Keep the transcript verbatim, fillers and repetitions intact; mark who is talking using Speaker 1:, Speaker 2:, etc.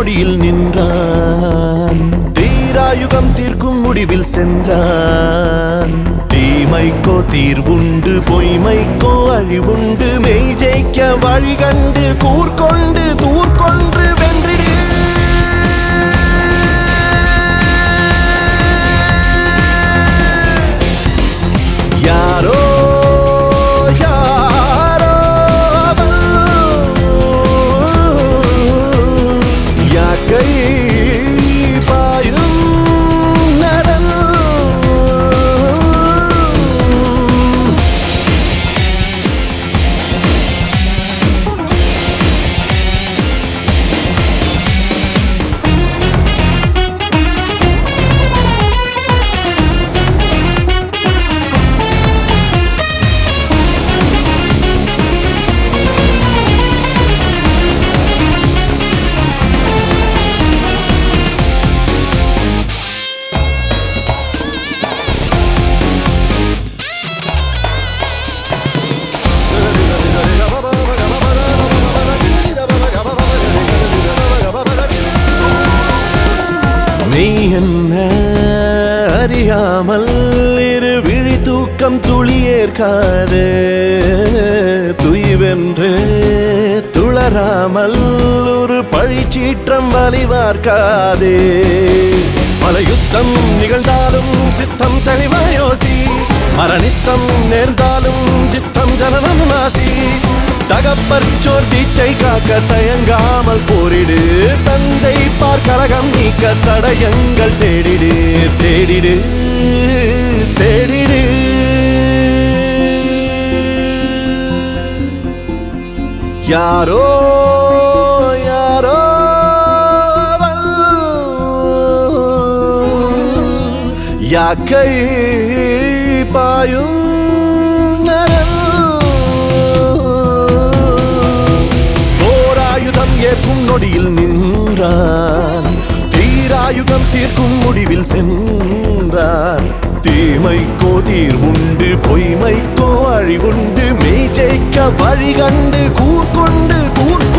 Speaker 1: நொடியில் நின்றான். தீராயுகம் தீர்க்கும் முடிவில் சென்றான். தீமைக்கோ தீர்வுண்டு பொய்மைக்கோ அழிவுண்டு. மெய் ஜெயிக்க வழி கண்டு கூர்கொண்டு தூர்கொன்று வென்றிடு. யாரோ யாரோ யாக்கை பாயும் நரல். நீ என்ன அறியாமல் இரு விழி தூக்கம் துளியேற்காது. துய்வென்று துளராமல் ஒரு பழிச்சீற்றம் வலிவார்க்காதே. பல யுத்தம் நிகழ்ந்தாலும் சித்தம் தெளிவாயோசி. மரணித்தம் நேர்ந்தாலும் சித்தம் ஜனனம் ஆசி. தகப்பற்றோர் தீச்சை காக்க தயங்காமல் போரிடு. தந்தை பார் கலகம் நீக்க தடயங்கள் தேடிடு. தேடிடு தேடிடு. யாரோ யாரோ யாக்கை பாயும் ஏற்கும் நொடியில் நின்றான். தீராயுகம் தீர்க்கும் முடிவில் சென்றான். தீமைக்கோ தீர்வுண்டு பொய்மைக்கோ அழிவுண்டு. மெய் ஜெயிக்க வழி கண்டு கூர்கொண்டு கூர்